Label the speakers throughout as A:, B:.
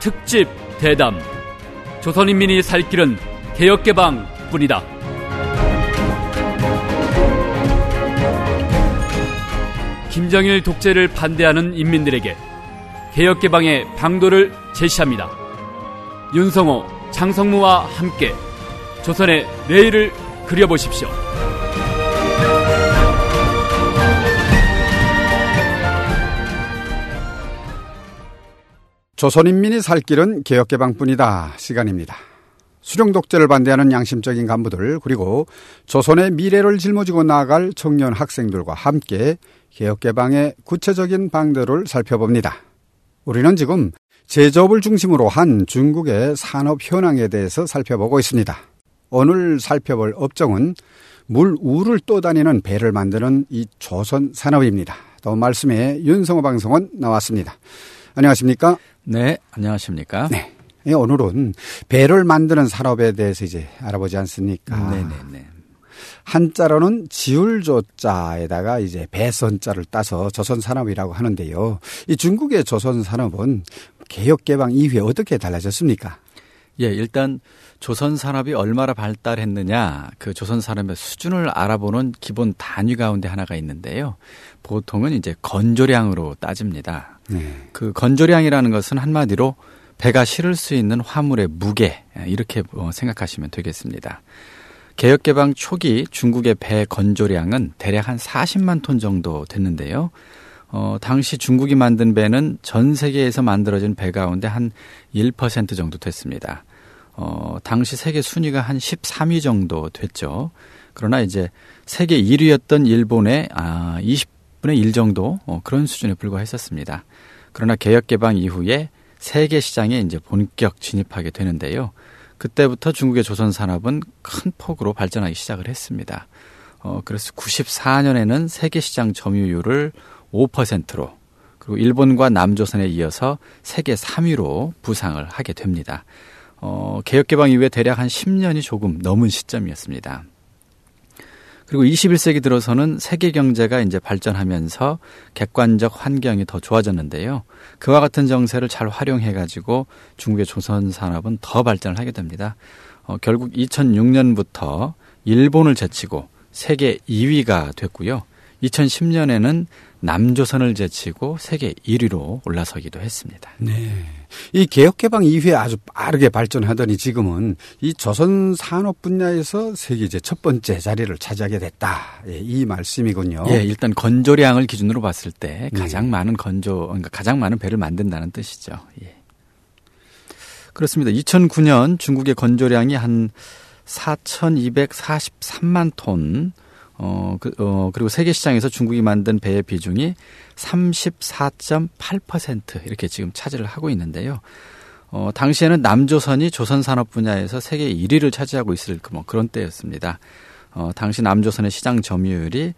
A: 특집 대담. 조선인민이 살 길은 개혁개방뿐이다. 김정일 독재를 반대하는 인민들에게 개혁개방의 방도를 제시합니다. 윤성호, 장성무와 함께 조선의 내일을 그려보십시오.
B: 조선인민이 살 길은 개혁개방뿐이다 시간입니다. 수령독재를 반대하는 양심적인 간부들, 그리고 조선의 미래를 짊어지고 나아갈 청년 학생들과 함께 개혁개방의 구체적인 방도를 살펴봅니다. 우리는 지금 제조업을 중심으로 한 중국의 산업 현황에 대해서 살펴보고 있습니다. 오늘 살펴볼 업종은 물 우를 떠다니는 배를 만드는 이 조선 산업입니다. 또 말씀에 윤성호 방송원 나왔습니다. 안녕하십니까?
C: 네, 안녕하십니까?
B: 네. 오늘은 배를 만드는 산업에 대해서 이제 알아보지 않습니까?
C: 네네네.
B: 한자로는 지울조자에다가 이제 배선자를 따서 조선산업이라고 하는데요. 이 중국의 조선산업은 개혁개방 이후에 어떻게 달라졌습니까?
C: 예, 일단 조선산업이 얼마나 발달했느냐, 그 조선산업의 수준을 알아보는 기본 단위 가운데 하나가 있는데요. 보통은 이제 건조량으로 따집니다. 그 건조량이라는 것은 한마디로 배가 실을 수 있는 화물의 무게, 이렇게 생각하시면 되겠습니다. 개혁개방 초기 중국의 배 건조량은 대략 한 40만 톤 정도 됐는데요. 당시 중국이 만든 배는 전 세계에서 만들어진 배 가운데 한 1% 정도 됐습니다. 당시 세계 순위가 한 13위 정도 됐죠. 그러나 이제 세계 1위였던 일본의 20분의 1 정도 그런 수준에 불과했었습니다. 그러나 개혁개방 이후에 세계 시장에 이제 본격 진입하게 되는데요. 그때부터 중국의 조선 산업은 큰 폭으로 발전하기 시작을 했습니다. 그래서 94년에는 세계 시장 점유율을 5%로, 그리고 일본과 남조선에 이어서 세계 3위로 부상을 하게 됩니다. 개혁개방 이후에 대략 한 10년이 조금 넘은 시점이었습니다. 그리고 21세기 들어서는 세계 경제가 이제 발전하면서 객관적 환경이 더 좋아졌는데요. 그와 같은 정세를 잘 활용해가지고 중국의 조선 산업은 더 발전을 하게 됩니다. 결국 2006년부터 일본을 제치고 세계 2위가 됐고요. 2010년에는 남조선을 제치고 세계 1위로 올라서기도 했습니다.
B: 네. 이 개혁개방 이후에 아주 빠르게 발전하더니 지금은 이 조선 산업 분야에서 세계 이제 첫 번째 자리를 차지하게 됐다. 예, 이 말씀이군요.
C: 예, 일단 건조량을 기준으로 봤을 때 가장 많은 그러니까 가장 많은 배를 만든다는 뜻이죠. 예. 그렇습니다. 2009년 중국의 건조량이 한 4,243만 톤, 그리고 세계 시장에서 중국이 만든 배의 비중이 34.8% 이렇게 지금 차지를 하고 있는데요. 당시에는 남조선이 조선 산업 분야에서 세계 1위를 차지하고 있을 그런 때였습니다. 당시 남조선의 시장 점유율이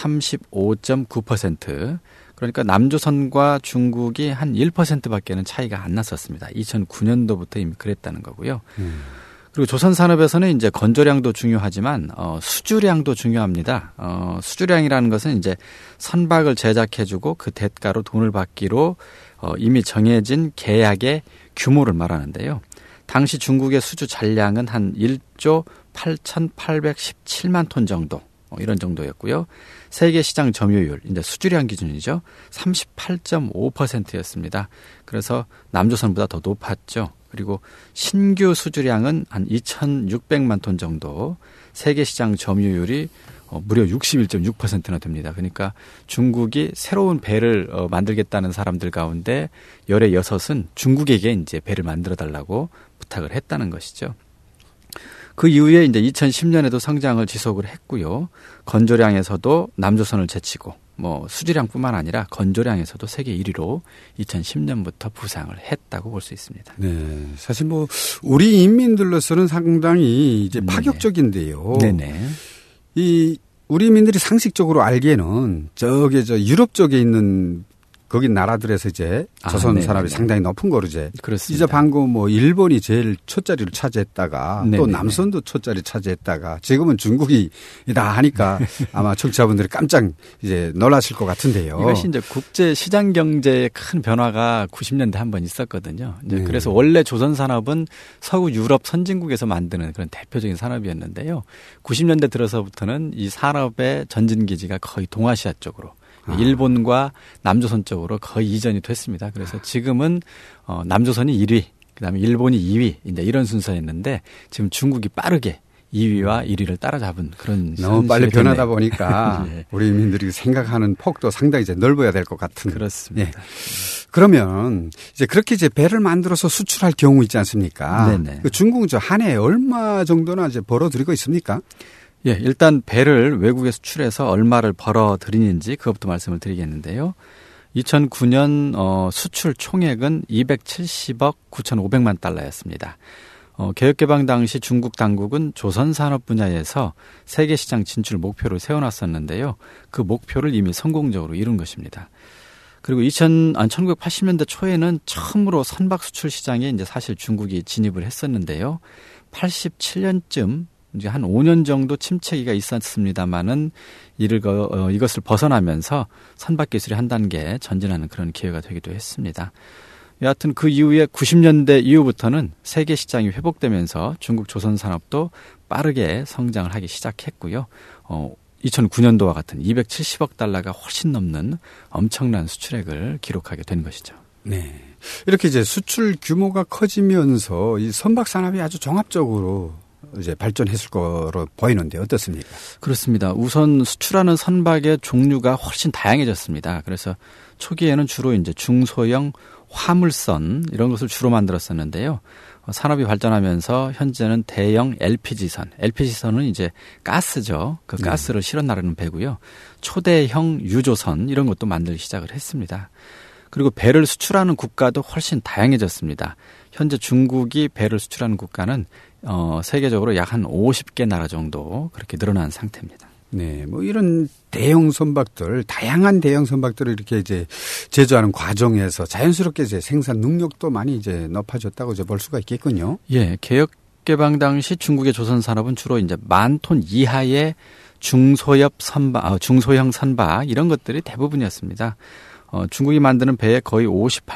C: 35.9%, 그러니까 남조선과 중국이 한 1%밖에는 차이가 안 났었습니다. 2009년도부터 이미 그랬다는 거고요. 그리고 조선 산업에서는 이제 건조량도 중요하지만 수주량도 중요합니다. 수주량이라는 것은 이제 선박을 제작해주고 그 대가로 돈을 받기로 이미 정해진 계약의 규모를 말하는데요. 당시 중국의 수주 잔량은 한 1조 8,817만 톤 정도, 이런 정도였고요. 세계 시장 점유율, 이제 수주량 기준이죠. 38.5%였습니다. 그래서 남조선보다 더 높았죠. 그리고 신규 수주량은 한 2,600만 톤 정도, 세계 시장 점유율이 무려 61.6%나 됩니다. 그러니까 중국이 새로운 배를 만들겠다는 사람들 가운데 열의 6은 중국에게 이제 배를 만들어 달라고 부탁을 했다는 것이죠. 그 이후에 이제 2010년에도 성장을 지속을 했고요. 건조량에서도 남조선을 제치고 수주량뿐만 아니라 건조량에서도 세계 1위로 2010년부터 부상을 했다고 볼 수 있습니다.
B: 네, 사실 우리 인민들로서는 상당히 이제 파격적인데요.
C: 네네.
B: 이 우리 민들이 상식적으로 알기에는 유럽 쪽에 있는 거기 나라들에서 이제 조선 산업이 상당히 높은 거로 이제.
C: 그렇습니다.
B: 이제 방금 뭐 일본이 제일 첫자리를 차지했다가
C: 네네네.
B: 또 남선도 첫자리 차지했다가 지금은 중국이다 하니까 아마 청취자분들이 깜짝 이제 놀라실 것 같은데요.
C: 이것이 이제 국제 시장 경제의 큰 변화가 90년대 한 번 있었거든요. 이제 그래서 원래 조선 산업은 서구 유럽 선진국에서 만드는 그런 대표적인 산업이었는데요. 90년대 들어서부터는 이 산업의 전진 기지가 거의 동아시아 쪽으로 일본과 남조선 쪽으로 거의 이전이 됐습니다. 그래서 지금은 남조선이 1위, 그다음에 일본이 2위, 이제 이런 순서였는데 지금 중국이 빠르게 2위와 1위를 따라잡은 그런
B: 너무 빨리 변하다
C: 됐네요.
B: 보니까
C: 예.
B: 우리 민들이 생각하는 폭도 상당히 이제 넓어야 될 것 같은.
C: 그렇습니다.
B: 예. 그러면 이제 그렇게 이제 배를 만들어서 수출할 경우 있지 않습니까?
C: 네네.
B: 그 중국은 저 한 해에 얼마 정도나 이제 벌어들이고 있습니까?
C: 예, 일단 배를 외국에 수출해서 얼마를 벌어들이는지 그것부터 말씀을 드리겠는데요. 2009년 수출 총액은 270억 9,500만 달러였습니다. 개혁개방 당시 중국 당국은 조선 산업 분야에서 세계 시장 진출 목표를 세워놨었는데요. 그 목표를 이미 성공적으로 이룬 것입니다. 그리고 1980년대 초에는 처음으로 선박 수출 시장에 이제 사실 중국이 진입을 했었는데요. 87년쯤 이제 한 5년 정도 침체기가 있었습니다만은 이것을 벗어나면서 선박 기술이 한 단계 전진하는 그런 기회가 되기도 했습니다. 여하튼 그 이후에 90년대 이후부터는 세계 시장이 회복되면서 중국 조선 산업도 빠르게 성장을 하기 시작했고요. 2009년도와 같은 270억 달러가 훨씬 넘는 엄청난 수출액을 기록하게 된 것이죠.
B: 네. 이렇게 이제 수출 규모가 커지면서 이 선박 산업이 아주 종합적으로 이제 발전했을 거로 보이는데 어떻습니까?
C: 그렇습니다. 우선 수출하는 선박의 종류가 훨씬 다양해졌습니다. 그래서 초기에는 주로 이제 중소형 화물선 이런 것을 주로 만들었었는데요. 산업이 발전하면서 현재는 대형 LPG선. LPG선은 이제 가스죠. 그 가스를 실어 나르는 배고요. 초대형 유조선 이런 것도 만들기 시작을 했습니다. 그리고 배를 수출하는 국가도 훨씬 다양해졌습니다. 현재 중국이 배를 수출하는 국가는 세계적으로 약 한 50개 나라 정도 그렇게 늘어난 상태입니다.
B: 네, 뭐 이런 대형 선박들, 다양한 대형 선박들을 이렇게 이제 제조하는 과정에서 자연스럽게 이제 생산 능력도 많이 이제 높아졌다고 이제 볼 수가 있겠군요.
C: 예, 개혁 개방 당시 중국의 조선 산업은 주로 이제 10,000톤 이하의 중소형 선박 이런 것들이 대부분이었습니다. 중국이 만드는 배의 거의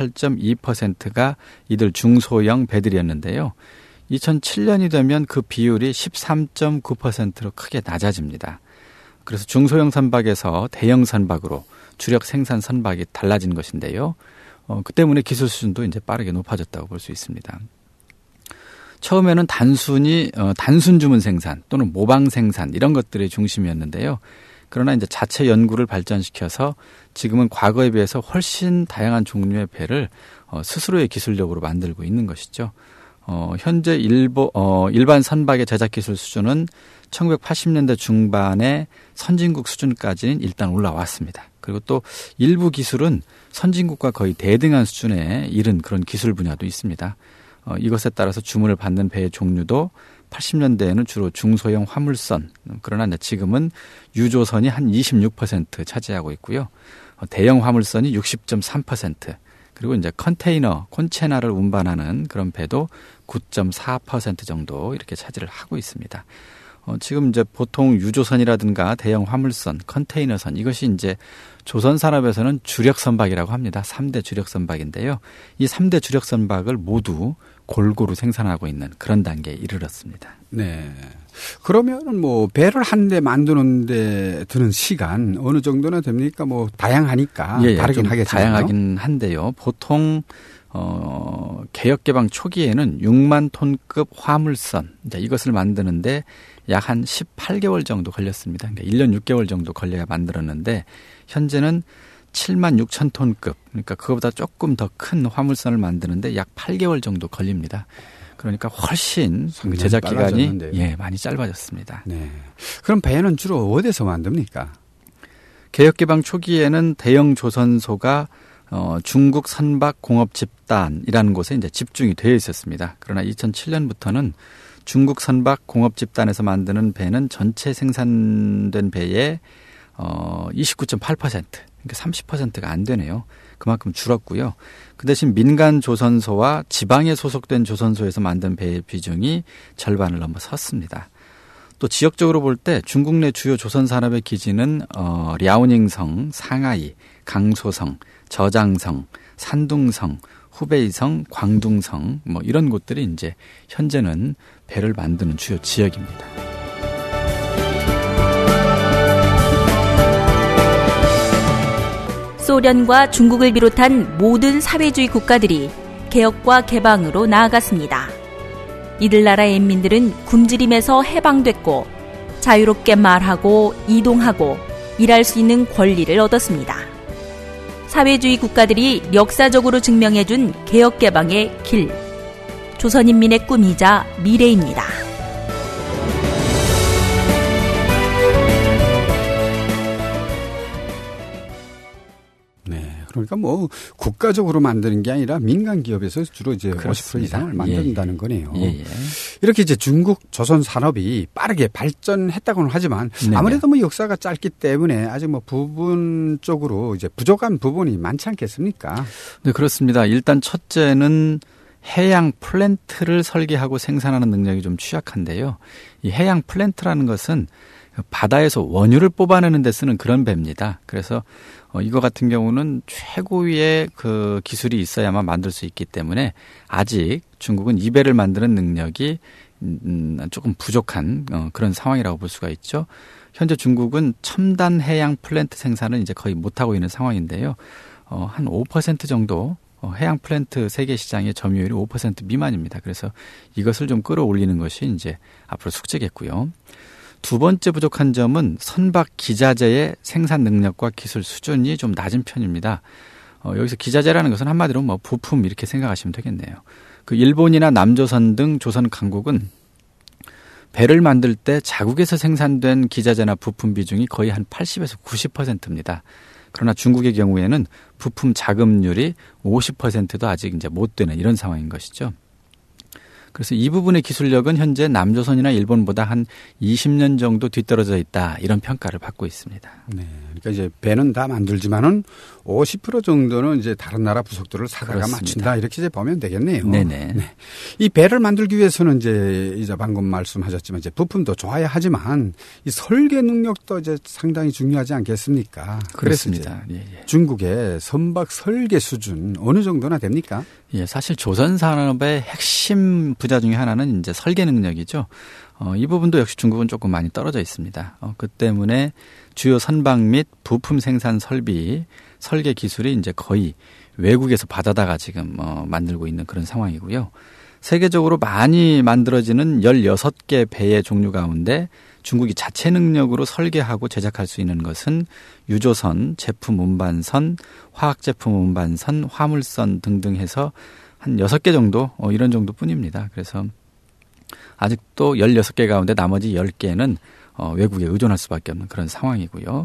C: 58.2%가 이들 중소형 배들이었는데요. 2007년이 되면 그 비율이 13.9%로 크게 낮아집니다. 그래서 중소형 선박에서 대형 선박으로 주력 생산 선박이 달라진 것인데요. 그 때문에 기술 수준도 이제 빠르게 높아졌다고 볼 수 있습니다. 처음에는 단순 주문 생산 또는 모방 생산 이런 것들의 중심이었는데요. 그러나 이제 자체 연구를 발전시켜서 지금은 과거에 비해서 훨씬 다양한 종류의 배를 스스로의 기술력으로 만들고 있는 것이죠. 현재 일반 선박의 제작 기술 수준은 1980년대 중반의 선진국 수준까지는 일단 올라왔습니다. 그리고 또 일부 기술은 선진국과 거의 대등한 수준에 이른 그런 기술 분야도 있습니다. 이것에 따라서 주문을 받는 배의 종류도 80년대에는 주로 중소형 화물선, 그러나 지금은 유조선이 한 26% 차지하고 있고요. 대형 화물선이 60.3%, 그리고 이제 콘테이너를 운반하는 그런 배도 9.4% 정도 이렇게 차지를 하고 있습니다. 지금 이제 보통 유조선이라든가 대형 화물선, 컨테이너선 이것이 이제 조선 산업에서는 주력 선박이라고 합니다. 3대 주력 선박인데요. 이 3대 주력 선박을 모두 골고루 생산하고 있는 그런 단계에 이르렀습니다.
B: 네. 그러면은 뭐 배를 한 대 만드는데 드는 시간 어느 정도나 됩니까? 뭐 다양하니까 다르긴 하겠지만
C: 다양하긴 한데요. 보통 개혁 개방 초기에는 6만 톤급 화물선 이것을 만드는데 약 한 18개월 정도 걸렸습니다. 그러니까 1년 6개월 정도 걸려야 만들었는데 현재는 7만 6천 톤급, 그러니까 그거보다 조금 더 큰 화물선을 만드는데 약 8개월 정도 걸립니다. 그러니까 훨씬 제작 기간이 많이 짧아졌습니다.
B: 네. 그럼 배는 주로 어디서 만듭니까?
C: 개혁 개방 초기에는 대형 조선소가 중국 선박 공업 집단이라는 곳에 이제 집중이 되어 있었습니다. 그러나 2007년부터는 중국 선박 공업 집단에서 만드는 배는 전체 생산된 배의 29.8%, 그러니까 30%가 안 되네요. 그만큼 줄었고요. 그 대신 민간 조선소와 지방에 소속된 조선소에서 만든 배의 비중이 절반을 넘어섰습니다. 또 지역적으로 볼 때 중국 내 주요 조선 산업의 기지는 랴오닝성, 상하이, 강소성, 저장성, 산둥성, 후베이성, 광둥성 뭐 이런 곳들이 이제 현재는 배를 만드는 주요 지역입니다.
D: 소련과 중국을 비롯한 모든 사회주의 국가들이 개혁과 개방으로 나아갔습니다. 이들 나라의 인민들은 굶주림에서 해방됐고 자유롭게 말하고 이동하고 일할 수 있는 권리를 얻었습니다. 사회주의 국가들이 역사적으로 증명해준 개혁개방의 길, 조선인민의 꿈이자 미래입니다.
B: 그러니까 뭐 국가적으로 만드는 게 아니라 민간 기업에서 주로 이제
C: 그렇습니다.
B: 50% 이상을 만든다는 거네요.
C: 예.
B: 이렇게 이제 중국 조선 산업이 빠르게 발전했다고는 하지만
C: 네네.
B: 아무래도 뭐 역사가 짧기 때문에 아직 뭐 부분적으로 이제 부족한 부분이 많지 않겠습니까?
C: 네, 그렇습니다. 일단 첫째는 해양 플랜트를 설계하고 생산하는 능력이 좀 취약한데요. 이 해양 플랜트라는 것은 바다에서 원유를 뽑아내는 데 쓰는 그런 배입니다. 그래서 이거 같은 경우는 최고의 그 기술이 있어야만 만들 수 있기 때문에 아직 중국은 이 배를 만드는 능력이 조금 부족한 그런 상황이라고 볼 수가 있죠. 현재 중국은 첨단 해양 플랜트 생산은 이제 거의 못하고 있는 상황인데요. 한 5% 정도 해양 플랜트 세계 시장의 점유율이 5% 미만입니다. 그래서 이것을 좀 끌어올리는 것이 이제 앞으로 숙제겠고요. 두 번째 부족한 점은 선박 기자재의 생산 능력과 기술 수준이 좀 낮은 편입니다. 여기서 기자재라는 것은 한마디로 뭐 부품 이렇게 생각하시면 되겠네요. 그 일본이나 남조선 등 조선 강국은 배를 만들 때 자국에서 생산된 기자재나 부품 비중이 거의 한 80에서 90%입니다. 그러나 중국의 경우에는 부품 자금률이 50%도 아직 이제 못 되는 이런 상황인 것이죠. 그래서 이 부분의 기술력은 현재 남조선이나 일본보다 한 20년 정도 뒤떨어져 있다 이런 평가를 받고 있습니다.
B: 네, 그러니까 이제 배는 다 만들지만은 50% 정도는 이제 다른 나라 부속들을 사다가
C: 그렇습니다.
B: 맞춘다 이렇게 이제 보면 되겠네요.
C: 네네.
B: 네. 이 배를 만들기 위해서는 이제 방금 말씀하셨지만 이제 부품도 좋아야 하지만 이 설계 능력도 이제 상당히 중요하지 않겠습니까?
C: 그렇습니다.
B: 그래서 이제 중국의 선박 설계 수준 어느 정도나 됩니까?
C: 예, 사실 조선 산업의 핵심 부자 중에 하나는 이제 설계 능력이죠. 이 부분도 역시 중국은 조금 많이 떨어져 있습니다. 그 때문에 주요 선박 및 부품 생산 설비, 설계 기술이 이제 거의 외국에서 받아다가 지금 만들고 있는 그런 상황이고요. 세계적으로 많이 만들어지는 16개 배의 종류 가운데 중국이 자체 능력으로 설계하고 제작할 수 있는 것은 유조선, 제품 운반선, 화학제품 운반선, 화물선 등등 해서 한 6개 정도 이런 정도 뿐입니다. 그래서 아직도 16개 가운데 나머지 10개는 외국에 의존할 수밖에 없는 그런 상황이고요.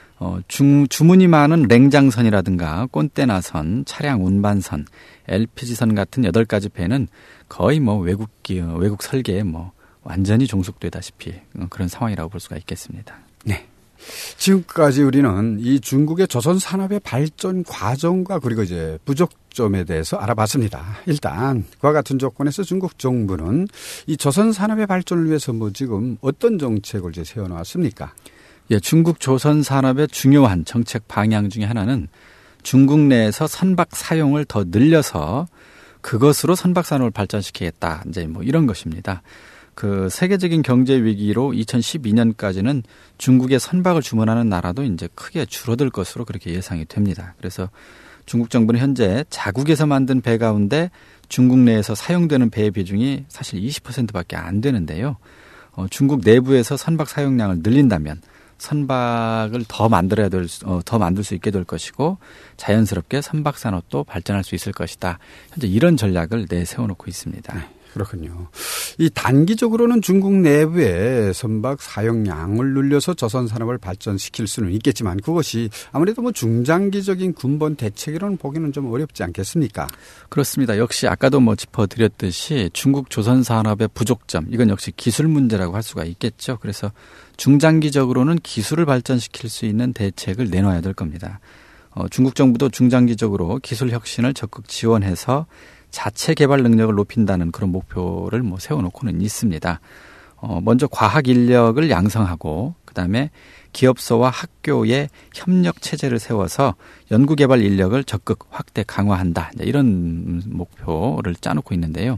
C: 주문이 많은 랭장선이라든가 꼰대나선, 차량 운반선, LPG선 같은 8가지 배는 거의 뭐 외국 설계에 뭐 완전히 종속되다시피 그런 상황이라고 볼 수가 있겠습니다.
B: 네. 지금까지 우리는 이 중국의 조선 산업의 발전 과정과 그리고 이제 부족점에 대해서 알아봤습니다. 일단 그와 같은 조건에서 중국 정부는 이 조선 산업의 발전을 위해서 뭐 지금 어떤 정책을 이제 세워놓았습니까?
C: 예, 중국 조선 산업의 중요한 정책 방향 중에 하나는 중국 내에서 선박 사용을 더 늘려서 그것으로 선박 산업을 발전시키겠다. 이제 뭐 이런 것입니다. 그 세계적인 경제 위기로 2012년까지는 중국의 선박을 주문하는 나라도 이제 크게 줄어들 것으로 그렇게 예상이 됩니다. 그래서 중국 정부는 현재 자국에서 만든 배 가운데 중국 내에서 사용되는 배의 비중이 사실 20%밖에 안 되는데요. 중국 내부에서 선박 사용량을 늘린다면 선박을 더 만들 수 있게 될 것이고 자연스럽게 선박 산업도 발전할 수 있을 것이다. 현재 이런 전략을 내세워놓고 있습니다.
B: 네, 그렇군요. 이 단기적으로는 중국 내부의 선박 사용량을 늘려서 조선 산업을 발전시킬 수는 있겠지만 그것이 아무래도 뭐 중장기적인 근본 대책이라는 보기는 좀 어렵지 않겠습니까?
C: 그렇습니다. 역시 아까도 뭐 짚어드렸듯이 중국 조선 산업의 부족점 이건 역시 기술 문제라고 할 수가 있겠죠. 그래서 중장기적으로는 기술을 발전시킬 수 있는 대책을 내놔야 될 겁니다. 중국 정부도 중장기적으로 기술 혁신을 적극 지원해서 자체 개발 능력을 높인다는 그런 목표를 세워놓고는 있습니다. 먼저 과학 인력을 양성하고 그다음에 기업소와 학교의 협력 체제를 세워서 연구개발 인력을 적극 확대 강화한다. 이런 목표를 짜놓고 있는데요.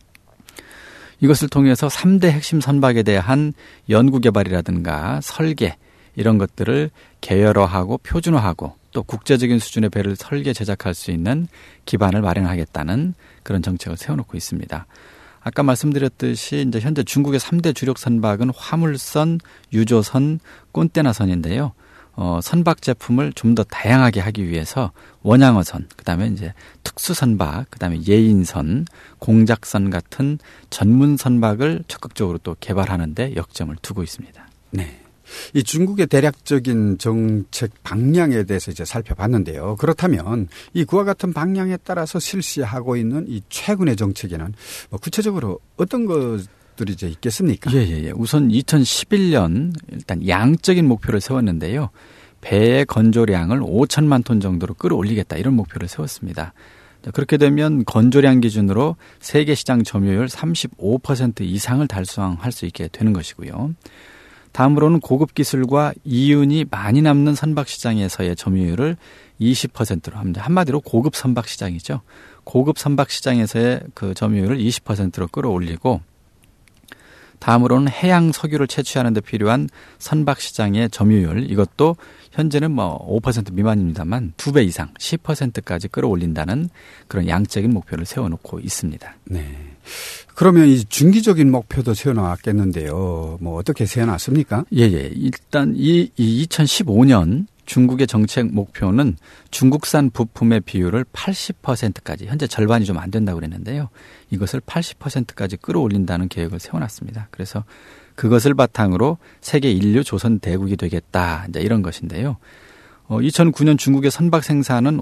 C: 이것을 통해서 3대 핵심 선박에 대한 연구개발이라든가 설계 이런 것들을 계열화하고 표준화하고 또 국제적인 수준의 배를 설계 제작할 수 있는 기반을 마련하겠다는 그런 정책을 세워놓고 있습니다. 아까 말씀드렸듯이 이제 현재 중국의 3대 주력 선박은 화물선, 유조선, 꼰대나선인데요. 선박 제품을 좀 더 다양하게 하기 위해서 원양어선, 그다음에 이제 특수선박, 그다음에 예인선, 공작선 같은 전문 선박을 적극적으로 또 개발하는데 역점을 두고 있습니다.
B: 네. 이 중국의 대략적인 정책 방향에 대해서 이제 살펴봤는데요. 그렇다면 이 그와 같은 방향에 따라서 실시하고 있는 이 최근의 정책에는 구체적으로 어떤 것들이 이제 있겠습니까?
C: 예. 우선 2011년 일단 양적인 목표를 세웠는데요. 배의 건조량을 5천만 톤 정도로 끌어올리겠다 이런 목표를 세웠습니다. 그렇게 되면 건조량 기준으로 세계 시장 점유율 35% 이상을 달성할 수 있게 되는 것이고요. 다음으로는 고급 기술과 이윤이 많이 남는 선박 시장에서의 점유율을 20%로 합니다. 한마디로 고급 선박 시장이죠. 고급 선박 시장에서의 그 점유율을 20%로 끌어올리고 다음으로는 해양 석유를 채취하는 데 필요한 선박 시장의 점유율 이것도 현재는 5% 미만입니다만 2배 이상 10%까지 끌어올린다는 그런 양적인 목표를 세워놓고 있습니다.
B: 네. 그러면 이 중기적인 목표도 세워놨겠는데요. 어떻게 세워놨습니까?
C: 예. 일단 이 2015년 중국의 정책 목표는 중국산 부품의 비율을 80%까지 현재 절반이 좀 안 된다고 그랬는데요. 이것을 80%까지 끌어올린다는 계획을 세워놨습니다. 그래서 그것을 바탕으로 세계 인류 조선 대국이 되겠다. 이제 이런 것인데요. 2009년 중국의 선박 생산은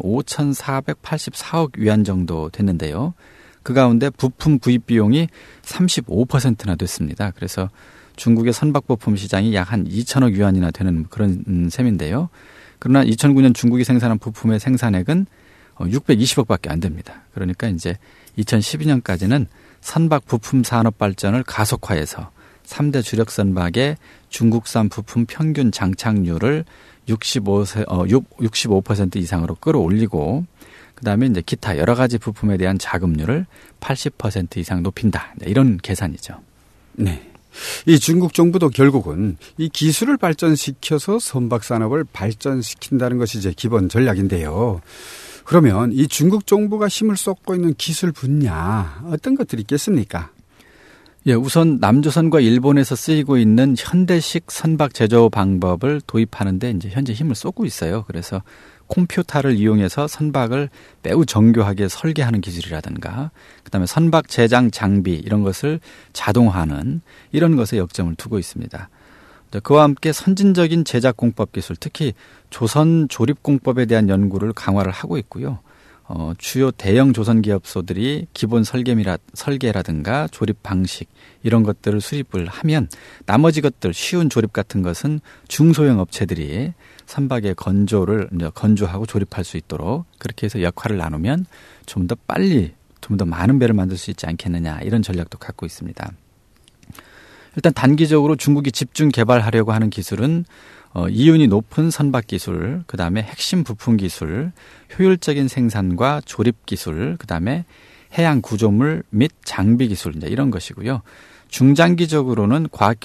C: 5,484억 위안 정도 됐는데요. 그 가운데 부품 구입 비용이 35%나 됐습니다. 그래서 중국의 선박 부품 시장이 약 한 2천억 위안이나 되는 그런 셈인데요. 그러나 2009년 중국이 생산한 부품의 생산액은 620억밖에 안 됩니다. 그러니까 이제 2012년까지는 선박 부품 산업 발전을 가속화해서 3대 주력 선박의 중국산 부품 평균 장착률을 65% 이상으로 끌어올리고 그다음에 이제 기타 여러 가지 부품에 대한 자급률을 80% 이상 높인다. 이런 계산이죠.
B: 네. 이 중국 정부도 결국은 이 기술을 발전시켜서 선박 산업을 발전시킨다는 것이 이제 기본 전략인데요. 그러면 이 중국 정부가 힘을 쏟고 있는 기술 분야 어떤 것들이 있겠습니까?
C: 예, 우선 남조선과 일본에서 쓰이고 있는 현대식 선박 제조 방법을 도입하는데 이제 현재 힘을 쏟고 있어요. 그래서 컴퓨터를 이용해서 선박을 매우 정교하게 설계하는 기술이라든가 그다음에 선박 제장 장비 이런 것을 자동화하는 이런 것에 역점을 두고 있습니다. 그와 함께 선진적인 제작 공법 기술 특히 조선 조립 공법에 대한 연구를 강화를 하고 있고요. 주요 대형 조선 기업소들이 기본 설계라든가 조립 방식 이런 것들을 수립을 하면 나머지 것들 쉬운 조립 같은 것은 중소형 업체들이 선박의 건조하고 조립할 수 있도록 그렇게 해서 역할을 나누면 좀 더 빨리 좀 더 많은 배를 만들 수 있지 않겠느냐 이런 전략도 갖고 있습니다. 일단 단기적으로 중국이 집중 개발하려고 하는 기술은 이윤이 높은 선박 기술, 그다음에 핵심 부품 기술, 효율적인 생산과 조립 기술, 그다음에 해양 구조물 및 장비 기술 이제 이런 것이고요. 중장기적으로는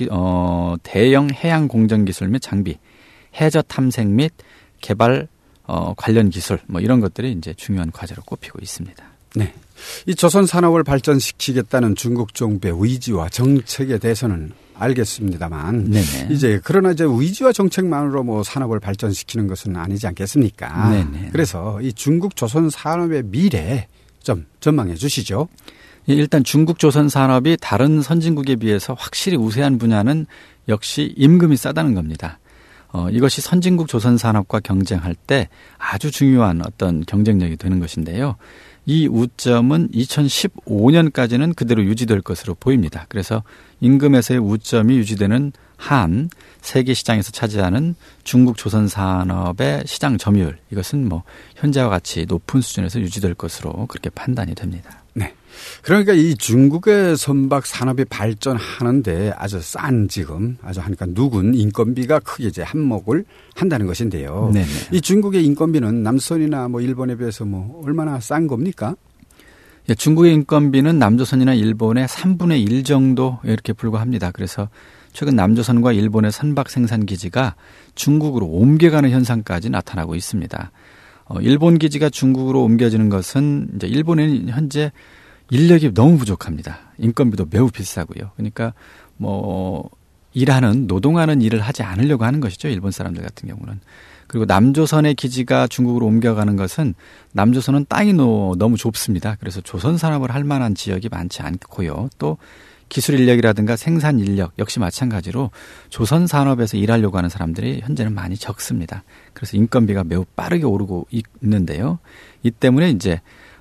C: 대형 해양 공정 기술 및 장비, 해저 탐색 및 개발 관련 기술 이런 것들이 이제 중요한 과제로 꼽히고 있습니다.
B: 네. 이 조선 산업을 발전시키겠다는 중국 정부의 의지와 정책에 대해서는 알겠습니다만
C: 네네.
B: 그러나 의지와 정책만으로 산업을 발전시키는 것은 아니지 않겠습니까?
C: 네네.
B: 그래서 이 중국 조선 산업의 미래 좀 전망해 주시죠.
C: 일단 중국 조선 산업이 다른 선진국에 비해서 확실히 우세한 분야는 역시 임금이 싸다는 겁니다. 이것이 선진국 조선 산업과 경쟁할 때 아주 중요한 어떤 경쟁력이 되는 것인데요. 이 우점은 2015년까지는 그대로 유지될 것으로 보입니다. 그래서 임금에서의 우점이 유지되는 한 세계 시장에서 차지하는 중국 조선 산업의 시장 점유율 이것은 뭐 현재와 같이 높은 수준에서 유지될 것으로 그렇게 판단이 됩니다.
B: 네. 그러니까 이 중국의 선박 산업이 발전하는데 아주 싼 지금 아주 하니까 누군 인건비가 크게 이제 한몫을 한다는 것인데요. 네네. 이 중국의 인건비는 남조선이나 뭐 일본에 비해서 뭐 얼마나 싼 겁니까?
C: 예, 중국의 인건비는 남조선이나 일본의 3분의 1 정도 이렇게 불과합니다. 그래서 최근 남조선과 일본의 선박 생산 기지가 중국으로 옮겨가는 현상까지 나타나고 있습니다. 일본 기지가 중국으로 옮겨지는 것은 이제 일본에는 현재 인력이 너무 부족합니다. 인건비도 매우 비싸고요. 그러니까 뭐 일하는 노동하는 일을 하지 않으려고 하는 것이죠. 일본 사람들 같은 경우는. 그리고 남조선의 기지가 중국으로 옮겨가는 것은 남조선은 땅이 너무 좁습니다. 그래서 조선 산업을 할 만한 지역이 많지 않고요. 또 기술 인력이라든가 생산 인력 역시 마찬가지로 조선 산업에서 일하려고 하는 사람들이 현재는 많이 적습니다. 그래서 인건비가 매우 빠르게 오르고 있는데요. 이 때문에 이제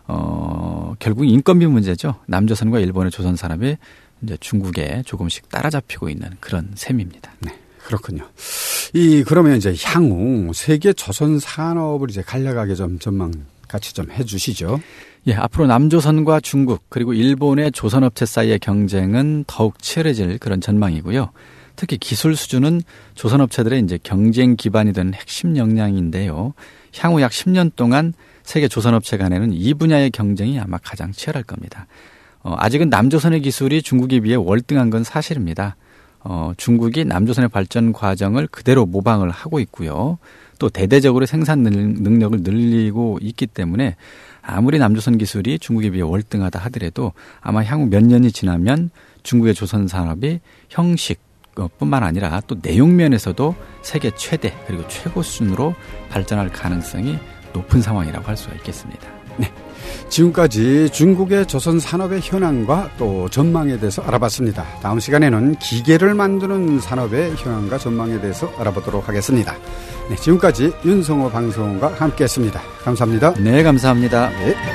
C: 결국 인건비 문제죠. 남조선과 일본의 조선 산업이 이제 중국에 조금씩 따라잡히고 있는 그런 셈입니다.
B: 네, 그렇군요. 그러면 이제 향후 세계 조선 산업을 이제 간략하게 좀 전망 같이 좀 해주시죠.
C: 예, 앞으로 남조선과 중국 그리고 일본의 조선업체 사이의 경쟁은 더욱 치열해질 그런 전망이고요. 특히 기술 수준은 조선업체들의 이제 경쟁 기반이 되는 핵심 역량인데요. 향후 약 10년 동안 세계 조선업체 간에는 이 분야의 경쟁이 아마 가장 치열할 겁니다. 아직은 남조선의 기술이 중국에 비해 월등한 건 사실입니다. 중국이 남조선의 발전 과정을 그대로 모방을 하고 있고요. 또 대대적으로 생산 능력을 늘리고 있기 때문에 아무리 남조선 기술이 중국에 비해 월등하다 하더라도 아마 향후 몇 년이 지나면 중국의 조선 산업이 형식뿐만 아니라 또 내용 면에서도 세계 최대 그리고 최고 수준으로 발전할 가능성이 높은 상황이라고 할 수가 있겠습니다.
B: 네. 지금까지 중국의 조선 산업의 현황과 또 전망에 대해서 알아봤습니다. 다음 시간에는 기계를 만드는 산업의 현황과 전망에 대해서 알아보도록 하겠습니다. 네, 지금까지 윤성호 방송과 함께했습니다. 감사합니다.
C: 네, 감사합니다.
B: 네.